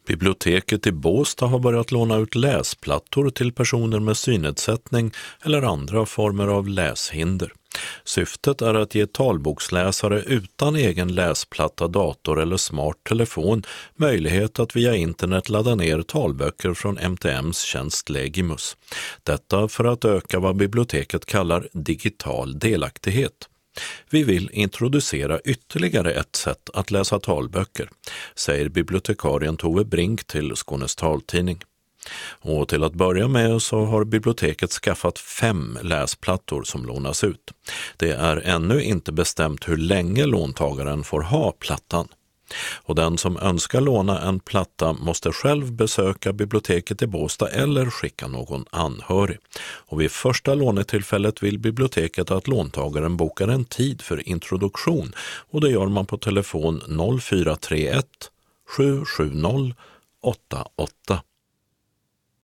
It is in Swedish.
Biblioteket i Båstad har börjat låna ut läsplattor till personer med synnedsättning eller andra former av läshinder. Syftet är att ge talboksläsare utan egen läsplatta, dator eller smart telefon möjlighet att via internet ladda ner talböcker från MTMs tjänst Legimus. Detta för att öka vad biblioteket kallar digital delaktighet. Vi vill introducera ytterligare ett sätt att läsa talböcker, säger bibliotekarien Tove Brink till Skånes taltidning. Och till att börja med så har biblioteket skaffat 5 läsplattor som lånas ut. Det är ännu inte bestämt hur länge låntagaren får ha plattan. Och den som önskar låna en platta måste själv besöka biblioteket i Båstad eller skicka någon anhörig. Och vid första lånetillfället vill biblioteket att låntagaren bokar en tid för introduktion, och det gör man på telefon 0431 770 88.